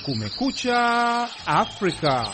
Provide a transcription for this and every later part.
Kumekucha Afrika.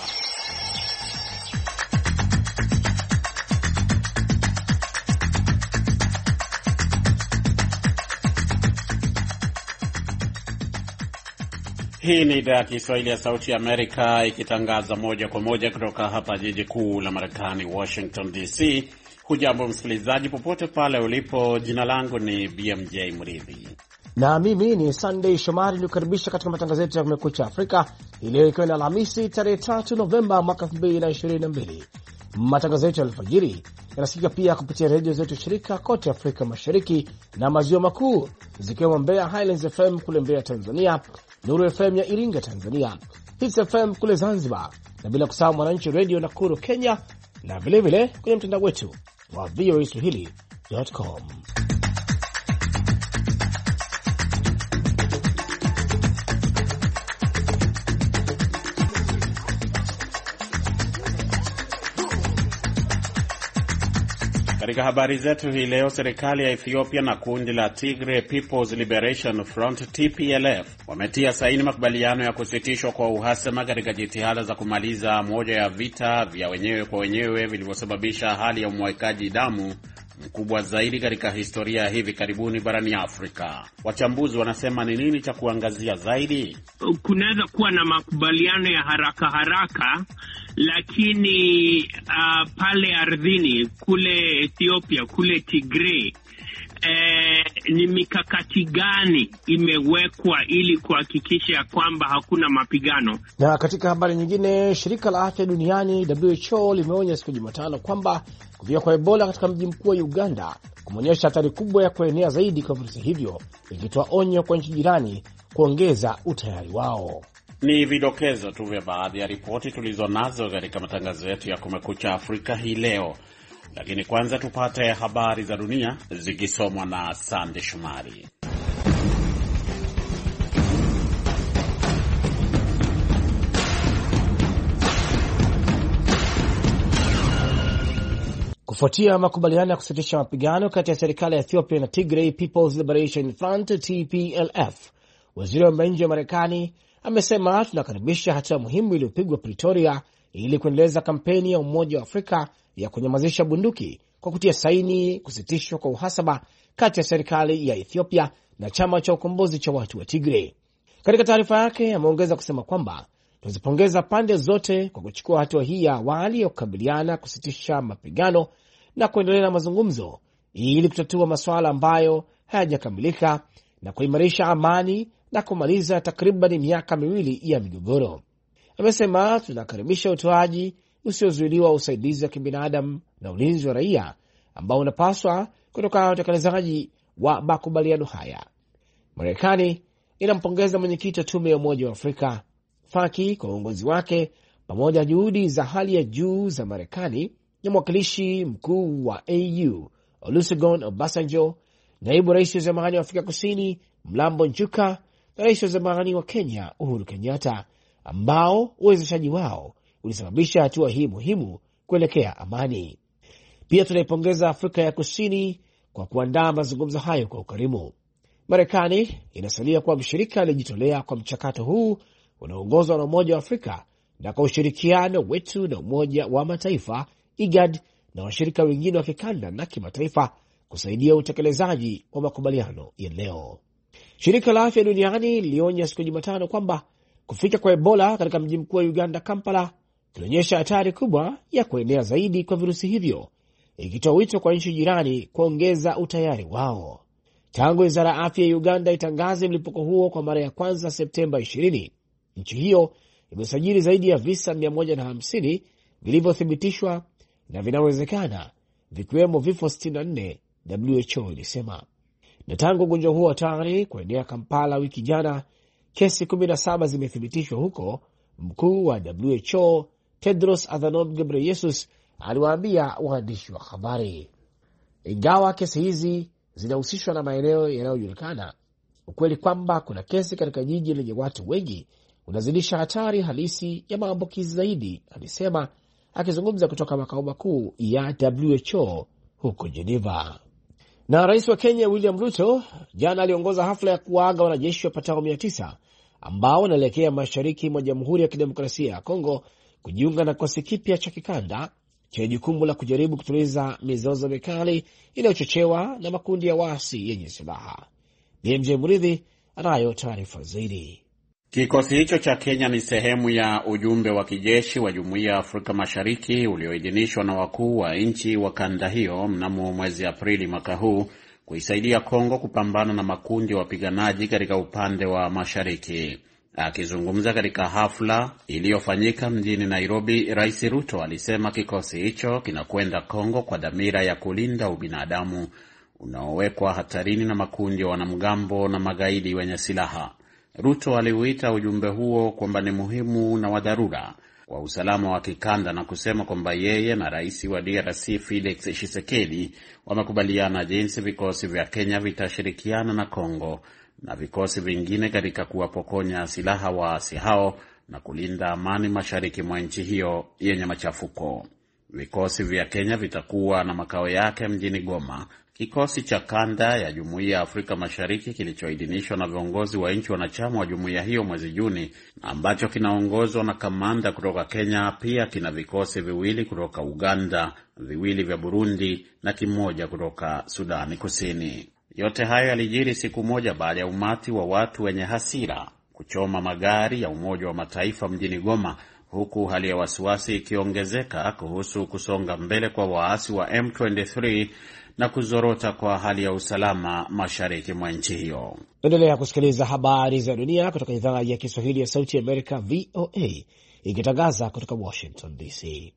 Hii ni idhaa ya Kiswahili ya Sauti ya Amerika ikitangaza moja kwa moja kutoka hapa jiji kuu la Marekani, Washington DC. Hujambo msikilizaji popote pale ulipo. Jina langu ni BMJ Mridhi na mimi ni Sunday Shomari, nikukaribisha katika matangazo yetu ya Kumekucha Afrika leo ikiwa ni Alhamisi tarehe 3 Novemba mwaka 2022. Matangazo yetu ya alfajiri yanasikika pia kupitia redio zetu shirika kote Afrika Mashariki na Maziwa Makuu, zikiwemo Mbeya Highlands FM kule Mbeya Tanzania, Nuru FM ya Iringa Tanzania, Hits FM kule Zanzibar, na bila kusahau Mwananchi Radio Nakuru Kenya, na vilevile kwenye mtandao wetu wa voaswahili.com. Katika habari zetu hii leo, serikali ya Ethiopia na kundi la Tigray People's Liberation Front TPLF wametia saini makubaliano ya kusitishwa kwa uhasama katika jitihada za kumaliza moja ya vita vya wenyewe kwa wenyewe vilivyosababisha hali ya umwagaji damu mkubwa zaidi katika historia ya hivi karibuni barani Afrika. Wachambuzi wanasema ni nini cha kuangazia zaidi? Kunaweza kuwa na makubaliano ya haraka, lakini pale ardhini kule Ethiopia, kule Tigray, ni mikakati gani imewekwa ili kuhakikisha kwamba hakuna mapigano? Na katika habari nyingine, shirika la afya duniani WHO limeonya siku Jumatano kwamba kuvia kwa Ebola katika mji mkuu wa Uganda kumeonyesha hatari kubwa ya kuenea zaidi kwa virusi hivyo, ikitoa onyo kwa nchi jirani kuongeza utayari wao. Ni vidokezo tu vya baadhi ya ripoti tulizonazo katika matangazo yetu ya Kumekucha Afrika hii leo. Lakini kwanza tupate habari za dunia zikisomwa na Sande Shumari. Kufuatia makubaliano ya kusitisha mapigano kati ya serikali ya Ethiopia na Tigray People's Liberation Front TPLF, waziri wa mambo ya nje wa Marekani amesema tunakaribisha hatua muhimu iliyopigwa Pretoria ili kuendeleza kampeni ya Umoja wa Afrika ya kunyamazisha bunduki kwa kutia saini kusitishwa kwa uhasama kati ya serikali ya Ethiopia na chama cha ukombozi cha watu wa Tigray. Katika taarifa yake ameongeza kusema kwamba tunazipongeza pande zote kwa kuchukua hatua hii ya awali ya kukabiliana kusitisha mapigano na kuendelea na mazungumzo ili kutatua masuala ambayo hayajakamilika na kuimarisha amani na kumaliza takriban miaka miwili ya migogoro. Amesema tunakaribisha utoaji usiozuiliwa usaidizi wa kibinadamu na ulinzi wa raia ambao unapaswa kutokana na utekelezaji wa makubaliano haya. Marekani inampongeza mwenyekiti wa tume ya Umoja wa Afrika Faki kwa uongozi wake pamoja na juhudi za hali ya juu za Marekani na mwakilishi mkuu wa AU Olusegun Obasanjo, naibu rais wa zamani wa Afrika Kusini Mlambo Njuka na rais wa zamani wa Kenya Uhuru Kenyatta, ambao uwezeshaji wao ulisababisha hatua hii muhimu kuelekea amani. Pia tunaipongeza Afrika ya Kusini kwa kuandaa mazungumzo hayo kwa ukarimu. Marekani inasalia kuwa mshirika aliyejitolea kwa mchakato huu unaoongozwa na Umoja wa Afrika na kwa ushirikiano wetu na Umoja wa Mataifa, IGAD, na washirika wengine wa kikanda na kimataifa kusaidia utekelezaji wa makubaliano ya leo. Shirika la Afya Duniani lilionya siku Jumatano kwamba kufika kwa Ebola katika mji mkuu wa Uganda, Kampala, kunaonyesha hatari kubwa ya kuenea zaidi kwa virusi hivyo, ikitoa wito kwa nchi jirani kuongeza utayari wao. Tangu wizara ya afya ya Uganda itangaze mlipuko huo kwa mara ya kwanza Septemba 20, nchi hiyo imesajili zaidi ya visa 150 vilivyothibitishwa na vinawezekana vikiwemo vifo 64, WHO ilisema. Na tangu ugonjwa huo hatari kuenea Kampala wiki jana, kesi 17 zimethibitishwa huko. Mkuu wa WHO Tedros Adhanom Ghebreyesus aliwaambia waandishi wa habari, ingawa kesi hizi zinahusishwa na maeneo yanayojulikana, ukweli kwamba kuna kesi katika jiji lenye watu wengi unazidisha hatari halisi ya maambukizi zaidi, alisema, akizungumza kutoka makao makuu ya WHO huko Geneva. Na rais wa Kenya William Ruto jana aliongoza hafla ya kuwaaga wanajeshi wapatao 900 ambao wanaelekea mashariki mwa Jamhuri ya Kidemokrasia ya Kongo kujiunga na kikosi kipya cha kikanda chenye jukumu la kujaribu kutuliza mizozo mikali inayochochewa na makundi ya waasi yenye silaha. BMJ Muridhi anayo taarifa zaidi. Kikosi hicho cha Kenya ni sehemu ya ujumbe wa kijeshi wa Jumuiya ya Afrika Mashariki ulioidhinishwa na wakuu wa nchi wa kanda hiyo mnamo mwezi Aprili mwaka huu kuisaidia Kongo kupambana na makundi ya wapiganaji katika upande wa mashariki. Akizungumza katika hafla iliyofanyika mjini Nairobi, Rais Ruto alisema kikosi hicho kinakwenda Kongo kwa dhamira ya kulinda ubinadamu unaowekwa hatarini na makundi ya wanamgambo na magaidi wenye silaha. Ruto aliuita ujumbe huo kwamba ni muhimu na wa dharura kwa usalama wa kikanda na kusema kwamba yeye na rais wa DRC Felix Tshisekedi wamekubaliana jinsi vikosi vya Kenya vitashirikiana na Kongo na vikosi vingine katika kuwapokonya silaha waasi hao na kulinda amani mashariki mwa nchi hiyo yenye machafuko. Vikosi vya Kenya vitakuwa na makao yake mjini Goma. Kikosi cha kanda ya Jumuiya ya Afrika Mashariki kilichoidhinishwa na viongozi wa nchi wanachama wa jumuiya hiyo mwezi Juni, ambacho kinaongozwa na kamanda kutoka Kenya, pia kina vikosi viwili kutoka Uganda, viwili vya Burundi na kimoja kutoka Sudani Kusini. Yote hayo yalijiri siku moja baada ya umati wa watu wenye hasira kuchoma magari ya Umoja wa Mataifa mjini Goma, huku hali ya wasiwasi ikiongezeka kuhusu kusonga mbele kwa waasi wa M23 na kuzorota kwa hali ya usalama mashariki mwa nchi hiyo. Endelea kusikiliza habari za dunia kutoka idhaa ya Kiswahili ya Sauti ya Amerika, VOA, ikitangaza kutoka Washington DC.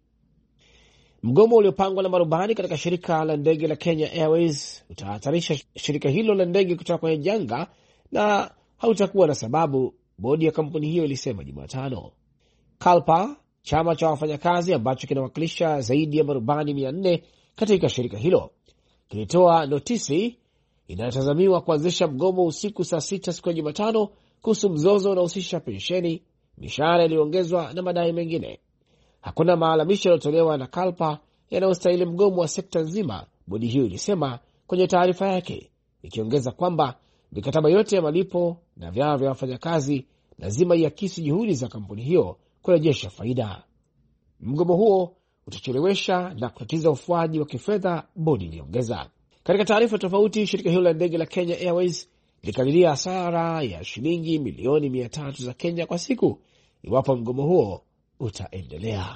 Mgomo uliopangwa na marubani katika shirika la ndege la Kenya Airways utahatarisha shirika hilo la ndege kutoka kwenye janga na hautakuwa na sababu, bodi ya kampuni hiyo ilisema Jumatano. KALPA, chama cha wafanyakazi ambacho kinawakilisha zaidi ya marubani 400 katika shirika hilo, kilitoa notisi inayotazamiwa kuanzisha mgomo usiku saa 6 siku ya Jumatano kuhusu mzozo unaohusisha pensheni, mishahara iliyoongezwa na madai mengine. Hakuna maalamisho yaliyotolewa na KALPA yanayostahili mgomo wa sekta nzima, bodi hiyo ilisema kwenye taarifa yake, ikiongeza kwamba mikataba yote ya malipo na vyama vya wafanyakazi lazima iakisi juhudi za kampuni hiyo kurejesha faida. Mgomo huo utachelewesha na kutatiza ufuaji wa kifedha, bodi iliongeza. Katika taarifa tofauti, shirika hilo la ndege la Kenya Airways likadiria hasara ya shilingi milioni 300 za Kenya kwa siku iwapo mgomo huo utaendelea.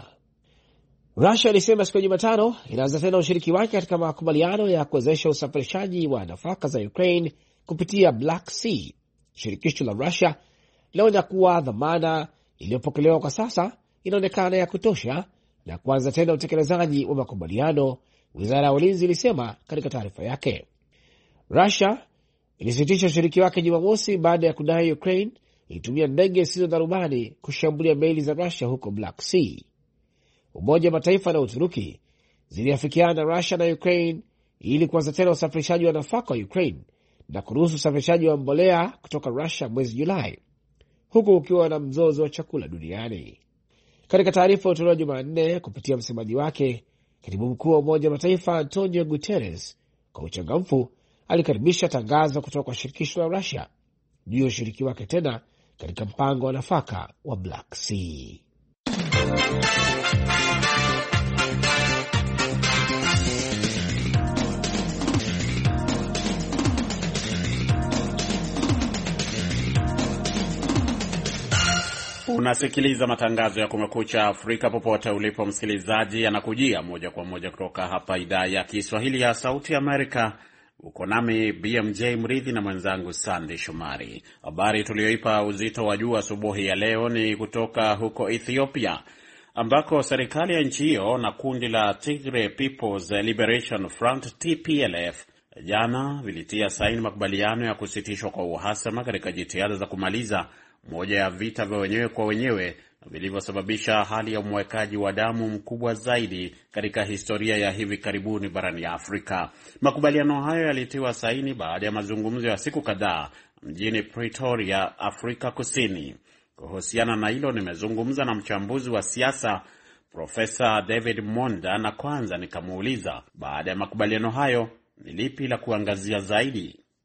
Russia ilisema siku ya Jumatano inaanza tena ushiriki wake katika makubaliano ya kuwezesha usafirishaji wa nafaka za Ukraine kupitia Black Sea. Shirikisho la Russia linaonya kuwa dhamana iliyopokelewa kwa sasa inaonekana ya kutosha na kuanza tena utekelezaji wa makubaliano, wizara ya ulinzi ilisema katika taarifa yake. Russia ilisitisha ushiriki wake Jumamosi baada ya kudai Ukraine ilitumia ndege zisizo na rubani kushambulia meli za Russia huko Black Sea. Umoja wa Mataifa na Uturuki ziliafikiana na Russia na Ukraine ili kuanza tena usafirishaji wa nafaka wa Ukraine na kuruhusu usafirishaji wa mbolea kutoka Russia mwezi Julai, huku ukiwa na mzozo wa chakula duniani. Katika taarifa iliyotolewa Jumanne kupitia msemaji wake, katibu mkuu wa Umoja wa Mataifa Antonio Guterres kwa uchangamfu alikaribisha tangazo kutoka kwa shirikisho la Russia juu ya ushiriki wake tena katika mpango wa nafaka wa Black Sea. Unasikiliza matangazo ya Kumekucha Afrika popote ulipo msikilizaji, yanakujia moja kwa moja kutoka hapa idhaa ya Kiswahili ya Sauti Amerika. Uko nami BMJ Mridhi na mwenzangu Sandy Shomari. Habari tuliyoipa uzito wa juu asubuhi ya leo ni kutoka huko Ethiopia, ambako serikali ya nchi hiyo na kundi la Tigray People's Liberation Front TPLF jana vilitia saini makubaliano ya kusitishwa kwa uhasama katika jitihada za kumaliza moja ya vita vya wenyewe kwa wenyewe vilivyosababisha hali ya umwekaji wa damu mkubwa zaidi katika historia ya hivi karibuni barani Afrika. Makubaliano hayo yalitiwa saini baada ya mazungumzo ya siku kadhaa mjini Pretoria, Afrika Kusini. Kuhusiana na hilo nimezungumza na mchambuzi wa siasa Profesa David Monda, na kwanza nikamuuliza baada ya makubaliano hayo ni lipi la kuangazia zaidi.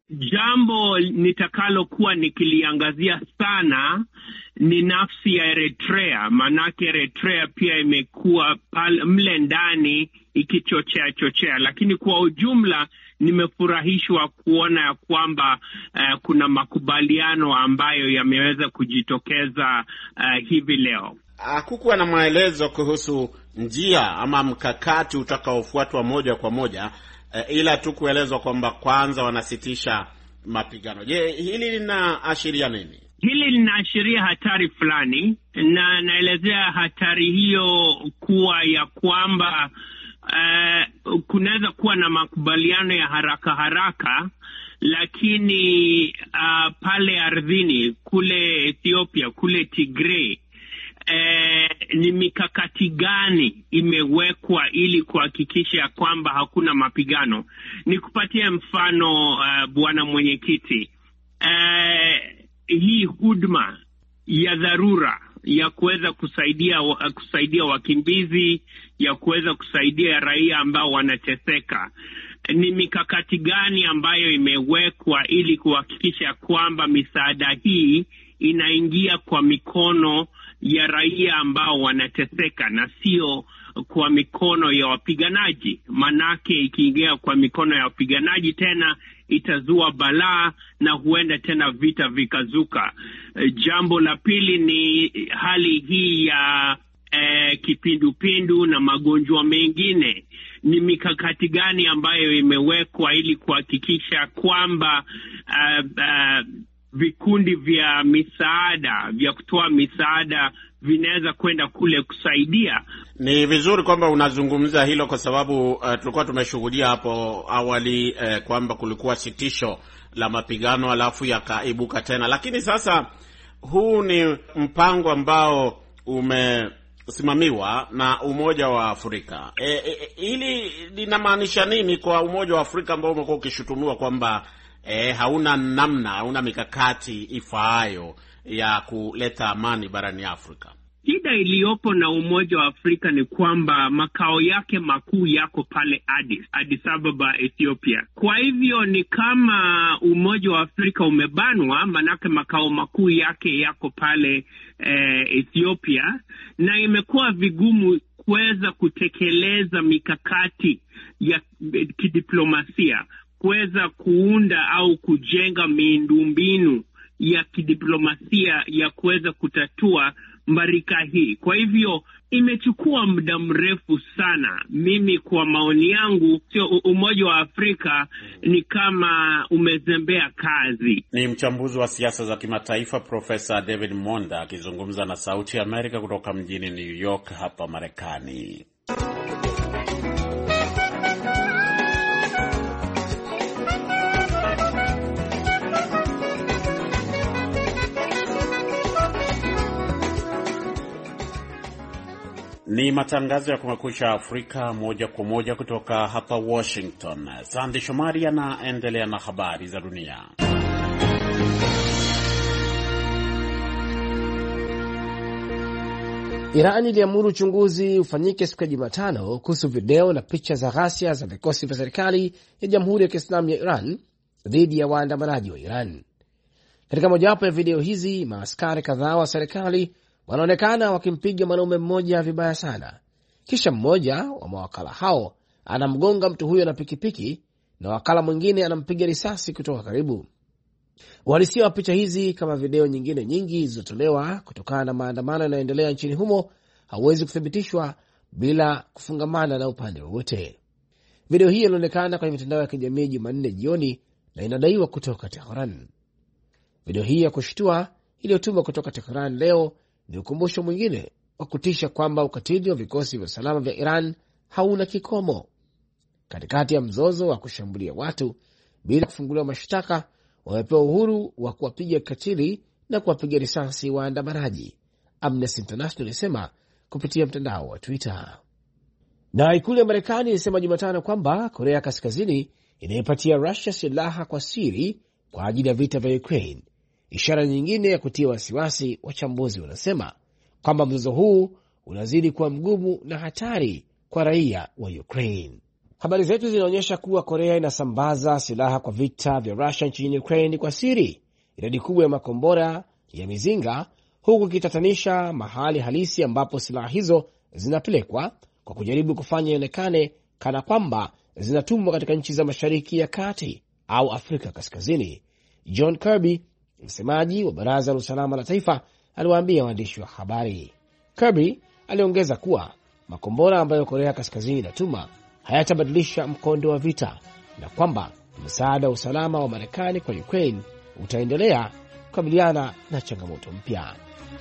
Jambo nitakalokuwa nikiliangazia sana ni nafsi ya Eritrea, manake Eritrea pia imekuwa mle ndani ikichochea, lakini kwa ujumla nimefurahishwa kuona ya kwamba kuna makubaliano ambayo yameweza kujitokeza hivi leo. Hakukuwa na maelezo kuhusu njia ama mkakati utakaofuatwa moja kwa moja, ila tu kuelezwa kwamba kwanza wanasitisha mapigano. Je, hili linaashiria nini? Hili linaashiria hatari fulani, na naelezea hatari hiyo kuwa ya kwamba kunaweza kuwa na makubaliano ya haraka, lakini pale ardhini kule Ethiopia, kule Tigray, ni mikakati gani imewekwa ili kuhakikisha kwamba hakuna mapigano? Nikupatie mfano, bwana mwenyekiti. Hii huduma ya dharura ya kuweza kusaidia wakimbizi, ya kuweza kusaidia raia ambao wanateseka, ni mikakati gani ambayo imewekwa ili kuhakikisha kwamba misaada hii inaingia kwa mikono ya raia ambao wanateseka na sio kwa mikono ya wapiganaji? Manake ikiingia kwa mikono ya wapiganaji tena itazua balaa na huenda tena vita vikazuka. Jambo la pili ni hali hii ya kipindupindu na magonjwa mengine. Ni mikakati gani ambayo imewekwa ili kuhakikisha kwamba vikundi vya misaada, vya kutoa misaada vinaweza kwenda kule kusaidia? Ni vizuri kwamba unazungumza hilo kwa sababu tulikuwa tumeshuhudia hapo awali kwamba kulikuwa sitisho la mapigano alafu yakaibuka tena. Lakini sasa huu ni mpango ambao umesimamiwa na Umoja wa Afrika. Hili linamaanisha nini kwa Umoja wa Afrika ambao umekuwa ukishutumiwa kwamba hauna mikakati ifaayo ya kuleta amani barani Afrika? Shida iliyopo na Umoja wa Afrika ni kwamba makao yake makuu yako pale Addis Ababa, Ethiopia. Kwa hivyo ni kama Umoja wa Afrika umebanwa, manake makao makuu yake yako pale Ethiopia, na imekuwa vigumu kuweza kutekeleza mikakati ya kidiplomasia, kuweza kuunda au kujenga miundombinu ya kidiplomasia ya kuweza kutatua mbarika hii. Kwa hivyo imechukua muda mrefu sana. Mimi kwa maoni yangu, sio Umoja wa Afrika ni kama umezembea kazi. Ni mchambuzi wa siasa za kimataifa Profesa David Monda akizungumza na Sauti ya Amerika kutoka mjini New York hapa Marekani. Ni matangazo ya Kumekucha Afrika moja kwa moja kutoka hapa Washington. Sandy Shomari anaendelea na habari za dunia. Iran iliamuru uchunguzi ufanyike siku ya Jumatano kuhusu video na picha za ghasia za vikosi vya serikali ya Jamhuri ya Kiislamu ya Iran dhidi ya waandamanaji wa Iran. Katika mojawapo ya video hizi, maaskari kadhaa wa serikali wanaonekana wakimpiga mwanaume mmoja vibaya sana. Kisha mmoja wa mawakala hao anamgonga mtu huyo na pikipiki na wakala mwingine anampiga risasi kutoka karibu. Uhalisia wa picha hizi, kama video nyingine nyingi zilizotolewa kutokana na maandamano yanayoendelea nchini humo, hauwezi kuthibitishwa bila kufungamana na upande wowote. Video hii inaonekana kwenye mitandao ya kijamii Jumanne jioni na inadaiwa kutoka Tehran. Video hii ya kushtua iliyotumwa kutoka Tehran leo ni ukumbusho mwingine wa kutisha kwamba ukatili wa vikosi vya usalama vya Iran hauna kikomo. Katikati ya mzozo wa kushambulia watu bila kufunguliwa mashtaka, wamepewa uhuru wa kuwapiga katili na kuwapiga risasi waandamanaji, Amnesty International ilisema kupitia mtandao wa Twitter. Na ikulu ya Marekani ilisema Jumatano kwamba Korea Kaskazini inaipatia Russia silaha kwa siri kwa ajili ya vita vya Ukraine, ishara nyingine ya kutia wasiwasi. Wachambuzi wanasema kwamba mzozo huu unazidi kuwa mgumu na hatari kwa raia wa Ukraine. Habari zetu zinaonyesha kuwa Korea inasambaza silaha kwa vita vya Russia nchini Ukraine kwa siri, idadi kubwa ya makombora ya mizinga, huku ikitatanisha mahali halisi ambapo silaha hizo zinapelekwa kwa kujaribu kufanya ionekane kana kwamba zinatumwa katika nchi za Mashariki ya Kati au Afrika Kaskazini. John Kirby, msemaji wa Baraza la Usalama la Taifa, aliwaambia waandishi wa habari. Kirby aliongeza kuwa makombora ambayo Korea Kaskazini inatuma hayatabadilisha mkondo wa vita na kwamba msaada wa usalama wa Marekani kwa Ukraine utaendelea kukabiliana na changamoto mpya.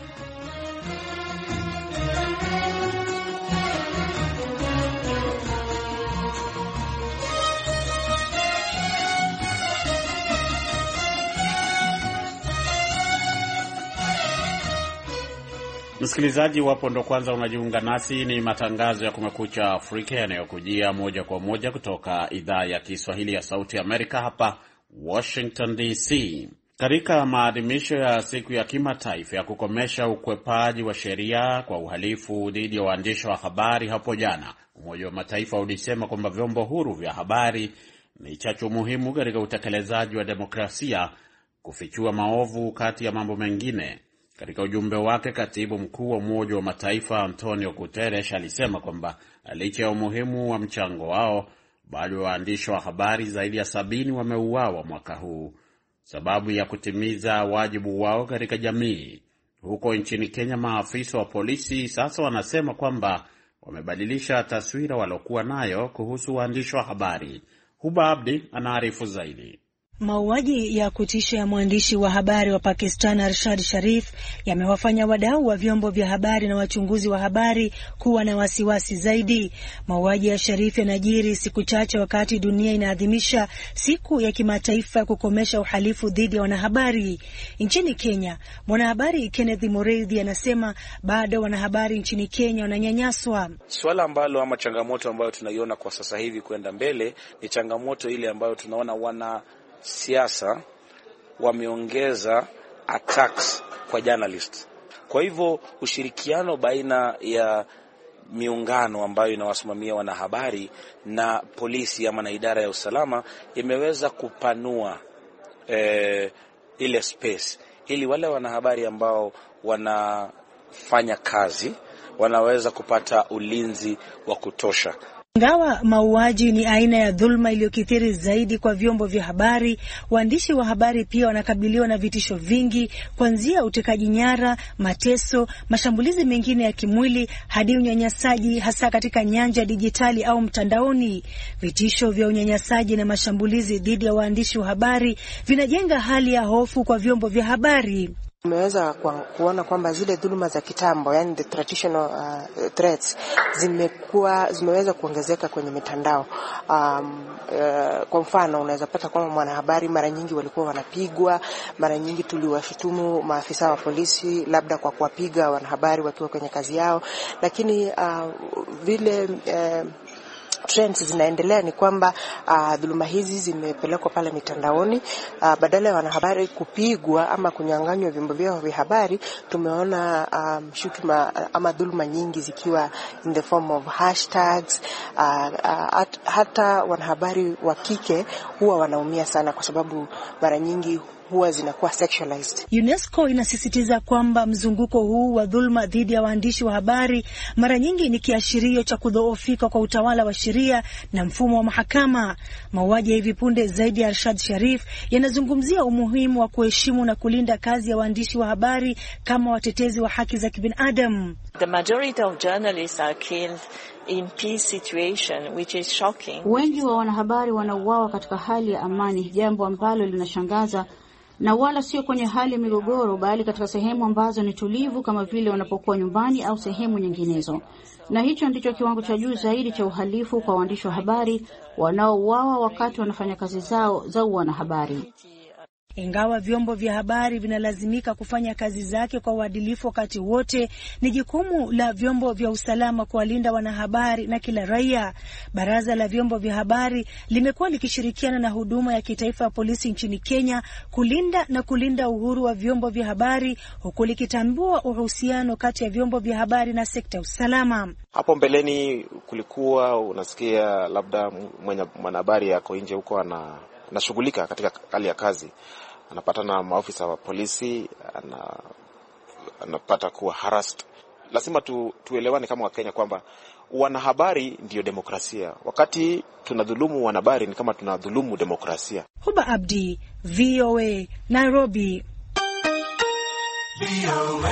Msikilizaji, wapo ndo kwanza unajiunga nasi, ni matangazo ya Kumekucha Afrika yanayokujia moja kwa moja kutoka idhaa ya Kiswahili ya Sauti Amerika hapa Washington DC. Katika maadhimisho ya siku ya kimataifa ya kukomesha ukwepaji wa sheria kwa uhalifu dhidi ya waandishi wa habari hapo jana, Umoja wa Mataifa ulisema kwamba vyombo huru vya habari ni chachu muhimu katika utekelezaji wa demokrasia, kufichua maovu kati ya mambo mengine. Katika ujumbe wake, katibu mkuu wa Umoja wa Mataifa Antonio Guterres alisema kwamba licha ya umuhimu wa mchango wao, bado waandishi wa habari zaidi ya 70 wameuawa mwaka huu sababu ya kutimiza wajibu wao katika jamii. Huko nchini Kenya, maafisa wa polisi sasa wanasema kwamba wamebadilisha taswira waliokuwa nayo kuhusu waandishi wa habari. Huba Abdi anaarifu zaidi. Mauaji ya kutisha ya mwandishi wa habari wa Pakistan Arshad Sharif yamewafanya wadau wa vyombo vya habari na wachunguzi wa habari kuwa na wasiwasi zaidi. Mauaji ya Sharif yanajiri siku chache wakati dunia inaadhimisha siku ya kimataifa ya kukomesha uhalifu dhidi ya wanahabari. Nchini Kenya, mwanahabari Kenneth Mureithi anasema bado wanahabari nchini Kenya wananyanyaswa. Swala ambalo ama changamoto ambayo tunaiona kwa sasa hivi kwenda mbele ni changamoto ile ambayo tunaona wana siasa wameongeza attacks kwa journalist. Kwa hivyo ushirikiano baina ya miungano ambayo inawasimamia wanahabari na polisi ama na idara ya usalama imeweza kupanua ile space ili wale wanahabari ambao wanafanya kazi wanaweza kupata ulinzi wa kutosha. Ingawa mauaji ni aina ya dhulma iliyokithiri zaidi kwa vyombo vya habari, waandishi wa habari pia wanakabiliwa na vitisho vingi, kuanzia utekaji nyara, mateso, mashambulizi mengine ya kimwili hadi unyanyasaji, hasa katika nyanja dijitali au mtandaoni. Vitisho vya unyanyasaji na mashambulizi dhidi ya waandishi wa habari vinajenga hali ya hofu kwa vyombo vya habari. Tumeweza kuona kwamba zile dhuluma za kitambo, yani the traditional threats, zimeweza kuongezeka kwenye mitandao. Kwa mfano unaweza pata kwamba mwanahabari mara nyingi walikuwa wanapigwa, mara nyingi tuliwashutumu maafisa wa polisi labda kwa kuwapiga wanahabari wakiwa kwenye kazi yao, lakini vile trends zinaendelea ni kwamba dhuluma hizi zimepelekwa pale mitandaoni. Badala ya wanahabari kupigwa ama kunyang'anywa vyombo vyao vya habari, tumeona shutuma ama dhuluma nyingi zikiwa in the form of hashtags. Hata wanahabari wa kike huwa wanaumia sana kwa sababu mara nyingi huwa zinakuwa sexualized. UNESCO inasisitiza kwamba mzunguko huu wa dhulma dhidi ya waandishi wa habari mara nyingi ni kiashirio cha kudhoofika kwa utawala wa sheria na mfumo wa mahakama. Mauaji ya hivi punde zaidi ya Arshad Sharif yanazungumzia umuhimu wa kuheshimu na kulinda kazi ya waandishi wa habari kama watetezi wa haki za kibinadamu. The majority of journalists are killed in peace situation, which is shocking. Wengi wa wanahabari wanauawa katika hali ya amani, jambo ambalo linashangaza, na wala sio kwenye hali ya migogoro, bali katika sehemu ambazo ni tulivu kama vile wanapokuwa nyumbani au sehemu nyinginezo. Na hicho ndicho kiwango cha juu zaidi cha uhalifu kwa waandishi wa habari wanaouawa wakati wanafanya kazi zao za wanahabari. Ingawa vyombo vya habari vinalazimika kufanya kazi zake kwa uadilifu wakati wote, ni jukumu la vyombo vya usalama kuwalinda wanahabari na kila raia. Baraza la vyombo vya habari limekuwa likishirikiana na huduma ya kitaifa ya polisi nchini Kenya kulinda uhuru wa vyombo vya habari, huku likitambua uhusiano kati ya vyombo vya habari na sekta ya usalama. Hapo mbeleni kulikuwa unasikia labda mwanahabari yako nje huko anashughulika katika hali ya kazi, anapatana na maafisa wa polisi, anapata kuwa harassed. Lazima tuelewane kama Wakenya kwamba wanahabari ndio demokrasia. Wakati tunadhulumu wanahabari ni kama tunadhulumu demokrasia. Huba Abdi, VOA, Nairobi. VOA.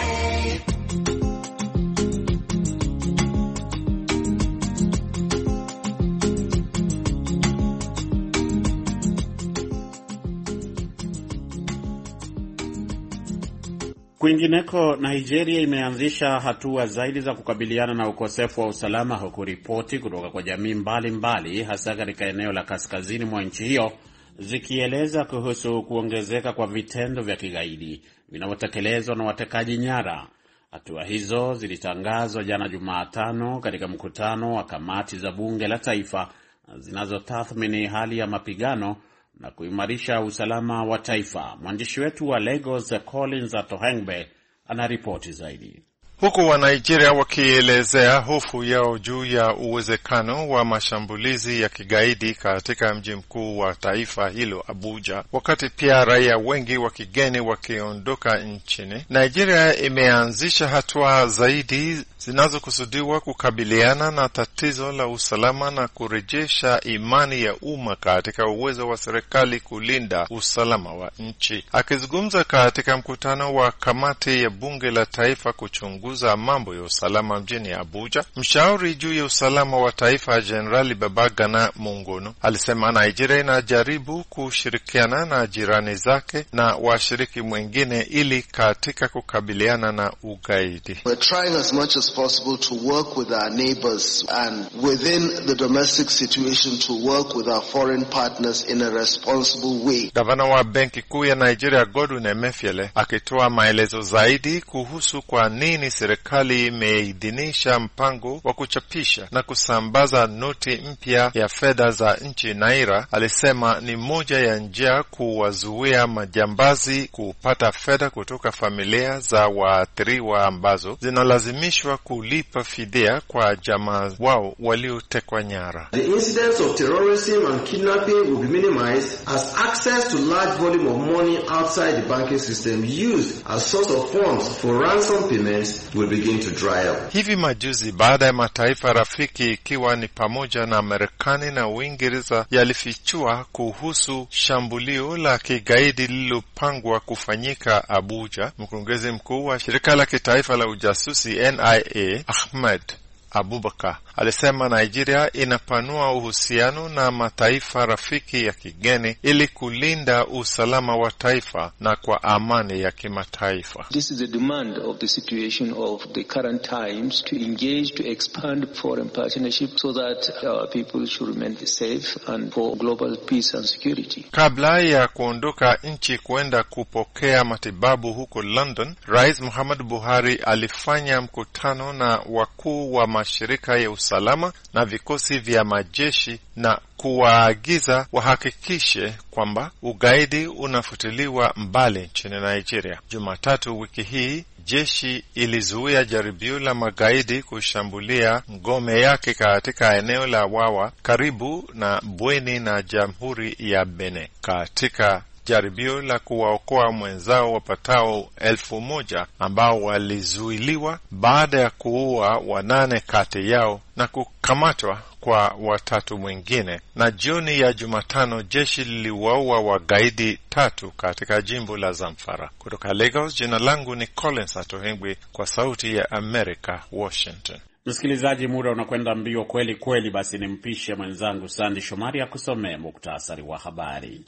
Kwingineko, Nigeria imeanzisha hatua zaidi za kukabiliana na ukosefu wa usalama, huku ripoti kutoka kwa jamii mbalimbali hasa katika eneo la kaskazini mwa nchi hiyo zikieleza kuhusu kuongezeka kwa vitendo vya kigaidi vinavyotekelezwa na watekaji nyara. Hatua hizo zilitangazwa jana Jumatano katika mkutano wa kamati za bunge la taifa zinazotathmini hali ya mapigano na kuimarisha usalama wa taifa. Mwandishi wetu wa Lagos Collins Atohengbe anaripoti zaidi. Huku wa Nigeria wakielezea hofu yao juu ya uwezekano wa mashambulizi ya kigaidi katika mji mkuu wa taifa hilo Abuja, wakati pia raia wengi wa kigeni wakiondoka nchini, Nigeria imeanzisha hatua zaidi zinazokusudiwa kukabiliana na tatizo la usalama na kurejesha imani ya umma katika uwezo wa serikali kulinda usalama wa nchi. Akizungumza katika mkutano wa kamati ya bunge la taifa kuchunguza mambo ya usalama mjini Abuja, mshauri juu ya usalama wa taifa Jenerali Babagana Mongono alisema Nigeria inajaribu kushirikiana na jirani zake na washiriki mwingine ili katika kukabiliana na ugaidi. We're trying as much as possible to work with our neighbors and within the domestic situation to work with our foreign partners in a responsible way. Gavana wa Benki Kuu ya Nigeria Godwin Emefiele akitoa maelezo zaidi kuhusu kwa nini serikali imeidhinisha mpango wa kuchapisha na kusambaza noti mpya ya fedha za nchi naira, alisema ni moja ya njia kuwazuia majambazi kupata fedha kutoka familia za waathiriwa ambazo zinalazimishwa kulipa fidia kwa jamaa wao waliotekwa nyara. The incidence of terrorism and kidnapping will be minimized as access to large volume of money outside the banking system used as source of funds for ransom payments will begin to dry up. Hivi majuzi baada ya mataifa rafiki ikiwa ni pamoja na Marekani na Uingereza yalifichua kuhusu shambulio la kigaidi lililopangwa kufanyika Abuja, mkurugenzi mkuu wa shirika la kitaifa la ujasusi NIA Ahmed Abubakar alisema Nigeria inapanua uhusiano na mataifa rafiki ya kigeni ili kulinda usalama wa taifa na kwa amani ya kimataifa. This is a demand of the situation of the current times to engage to expand foreign partnership so that our people should remain safe and for global peace and security. Kabla ya kuondoka nchi kwenda kupokea matibabu huko London, Rais Muhammad Buhari alifanya mkutano na wakuu wa mashirika ya usalama na vikosi vya majeshi na kuwaagiza wahakikishe kwamba ugaidi unafutiliwa mbali nchini Nigeria. Jumatatu wiki hii jeshi ilizuia jaribio la magaidi kushambulia ngome yake katika eneo la Wawa karibu na Bweni na Jamhuri ya Benin, katika jaribio la kuwaokoa mwenzao wapatao 1,000 ambao walizuiliwa baada ya kuua 8 kati yao na kukamatwa kwa 3 mwingine. Na jioni ya Jumatano jeshi liliwaua wagaidi 3 katika jimbo la Zamfara. Kutoka Lagos, jina langu ni Collins Atohengwe kwa Sauti ya America, Washington. Msikilizaji, muda unakwenda mbio kweli kweli, basi nimpishe mwenzangu Sandy Shomari akusomee muktasari wa habari.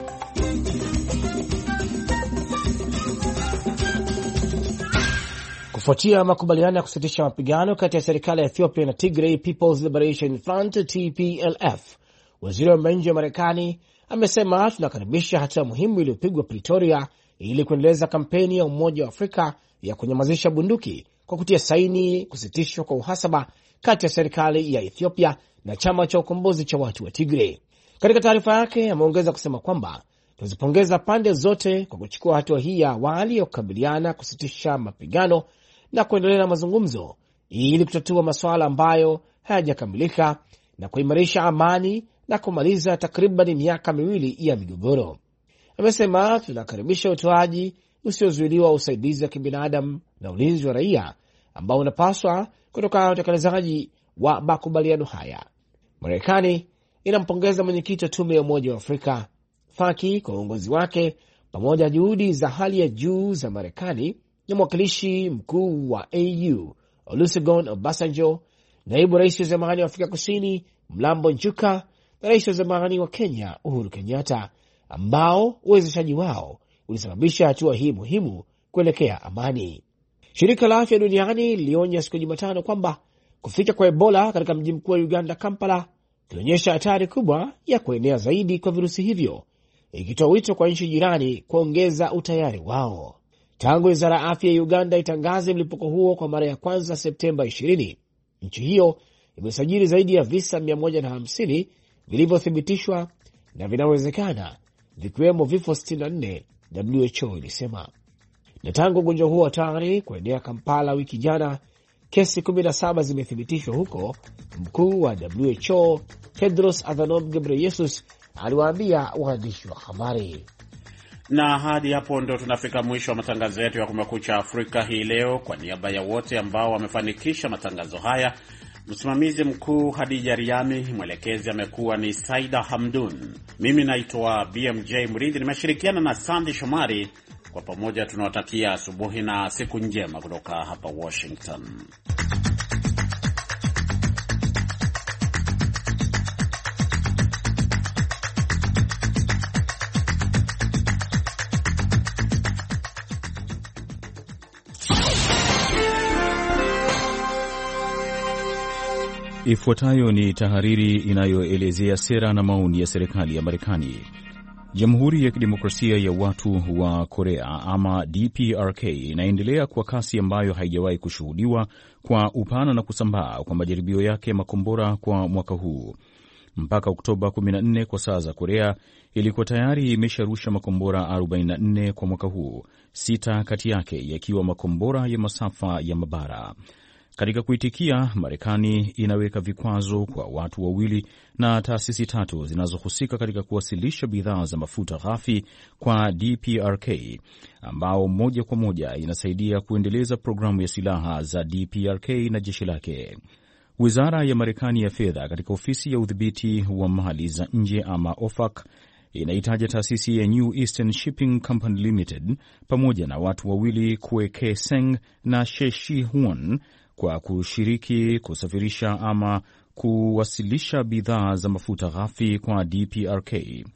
Kufuatia makubaliano ya kusitisha mapigano kati ya serikali ya Ethiopia na Tigray People's Liberation Front TPLF, waziri wa mambo ya nje wa Marekani amesema tunakaribisha hatua muhimu iliyopigwa Pretoria ili kuendeleza kampeni ya Umoja wa Afrika ya kunyamazisha bunduki kwa kutia saini kusitishwa kwa uhasama kati ya serikali ya Ethiopia na chama cha ukombozi cha watu wa Tigray. Katika taarifa yake ameongeza kusema kwamba tunazipongeza pande zote kwa kuchukua hatua hii ya awali ya kukabiliana kusitisha mapigano na kuendelea na mazungumzo ili kutatua masuala ambayo hayajakamilika na kuimarisha amani na kumaliza takriban miaka miwili ya migogoro. Amesema tunakaribisha utoaji usiozuiliwa wa usaidizi wa kibinadamu na ulinzi wa raia ambao unapaswa kutokana na utekelezaji wa makubaliano haya. Marekani inampongeza mwenyekiti wa tume ya Umoja wa Afrika Faki kwa uongozi wake pamoja na juhudi za hali ya juu za Marekani na mwakilishi mkuu wa AU Olusegun Obasanjo, naibu rais wa zamani wa Afrika Kusini Mlambo Njuka na rais wa zamani wa Kenya Uhuru Kenyatta, ambao uwezeshaji wao ulisababisha hatua hii muhimu kuelekea amani. Shirika la Afya Duniani lilionya siku ya Jumatano kwamba kufika kwa Ebola katika mji mkuu wa Uganda, Kampala, kilionyesha hatari kubwa ya kuenea zaidi kwa virusi hivyo, ikitoa wito kwa nchi jirani kuongeza utayari wao. Tangu wizara ya afya ya Uganda itangaze mlipuko huo kwa mara ya kwanza Septemba 20, nchi hiyo imesajili zaidi ya visa 150 vilivyothibitishwa na vinawezekana vikiwemo vifo 64, WHO ilisema. Na tangu ugonjwa huo hatari kuenea Kampala wiki jana, kesi 17 zimethibitishwa huko. Mkuu wa WHO Tedros Adhanom Ghebreyesus aliwaambia waandishi wa habari. Na hadi hapo ndo tunafika mwisho wa matangazo yetu ya Kumekucha Afrika hii leo. Kwa niaba ya wote ambao wamefanikisha matangazo haya, msimamizi mkuu Hadija Riami, mwelekezi amekuwa ni Saida Hamdun, mimi naitwa BMJ Mridhi, nimeshirikiana na Sandy Shomari. Kwa pamoja tunawatakia asubuhi na siku njema kutoka hapa Washington. Ifuatayo ni tahariri inayoelezea sera na maoni ya serikali ya Marekani. Jamhuri ya Kidemokrasia ya Watu wa Korea ama DPRK inaendelea kwa kasi ambayo haijawahi kushuhudiwa kwa upana na kusambaa kwa majaribio yake ya makombora kwa mwaka huu. Mpaka Oktoba 14 kwa saa za Korea ilikuwa tayari imesharusha makombora 44 kwa mwaka huu, 6 kati yake yakiwa makombora ya masafa ya mabara. Katika kuitikia, Marekani inaweka vikwazo kwa watu wawili na taasisi 3 zinazohusika katika kuwasilisha bidhaa za mafuta ghafi kwa DPRK, ambao moja kwa moja inasaidia kuendeleza programu ya silaha za DPRK na jeshi lake. Wizara ya Marekani ya fedha katika ofisi ya udhibiti wa mali za nje ama OFAC inaitaja taasisi ya New Eastern Shipping Company Limited pamoja na watu wawili Kwe Ke Seng na Sheshi Huan kwa kushiriki kusafirisha ama kuwasilisha bidhaa za mafuta ghafi kwa DPRK.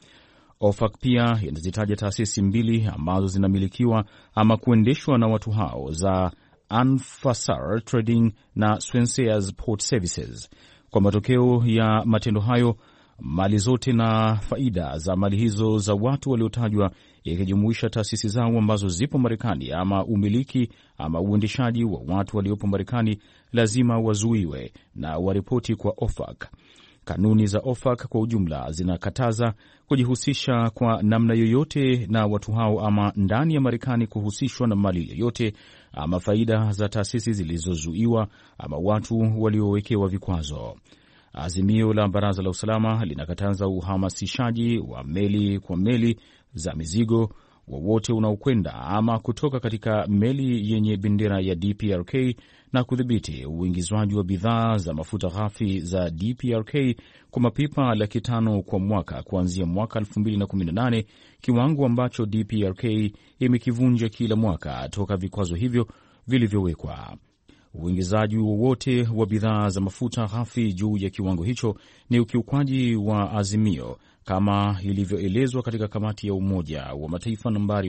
OFAC pia inazitaja taasisi 2 ambazo zinamilikiwa ama kuendeshwa na watu hao za Anfasar Trading na Swenseas Port Services. Kwa matokeo ya matendo hayo, mali zote na faida za mali hizo za watu waliotajwa, ikijumuisha taasisi zao ambazo zipo Marekani ama umiliki ama uendeshaji wa watu waliopo Marekani, lazima wazuiwe na waripoti kwa OFAC. Kanuni za OFAC kwa ujumla zinakataza kujihusisha kwa namna yoyote na watu hao ama ndani ya Marekani kuhusishwa na mali yoyote ama faida za taasisi zilizozuiwa ama watu waliowekewa vikwazo. Azimio la Baraza la Usalama linakataza uhamasishaji wa meli kwa meli za mizigo wowote unaokwenda ama kutoka katika meli yenye bendera ya DPRK na kudhibiti uingizwaji wa bidhaa za mafuta ghafi za DPRK kwa mapipa 500,000 kwa mwaka kuanzia mwaka 2018, kiwango ambacho DPRK imekivunja kila mwaka toka vikwazo hivyo vilivyowekwa. Uingizaji wowote wa bidhaa za mafuta ghafi juu ya kiwango hicho ni ukiukwaji wa azimio kama ilivyoelezwa katika kamati ya Umoja wa Mataifa nambari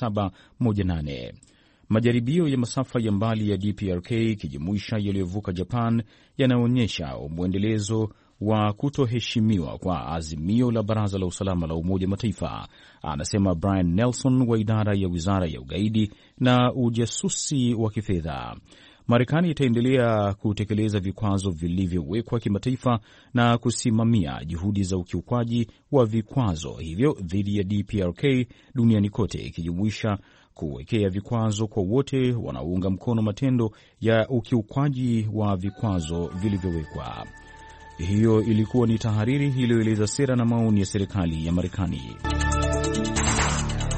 1718. Majaribio ya masafa ya mbali ya DPRK kijumuisha yaliyovuka Japan yanaonyesha mwendelezo wa kutoheshimiwa kwa azimio la Baraza la Usalama la Umoja wa Mataifa, anasema Brian Nelson wa idara ya Wizara ya Ugaidi na Ujasusi wa Kifedha. Marekani itaendelea kutekeleza vikwazo vilivyowekwa kimataifa na kusimamia juhudi za ukiukwaji wa vikwazo hivyo dhidi ya DPRK duniani kote, ikijumuisha kuwekea vikwazo kwa wote wanaounga mkono matendo ya ukiukwaji wa vikwazo vilivyowekwa. Hiyo ilikuwa ni tahariri iliyoeleza sera na maoni ya serikali ya Marekani.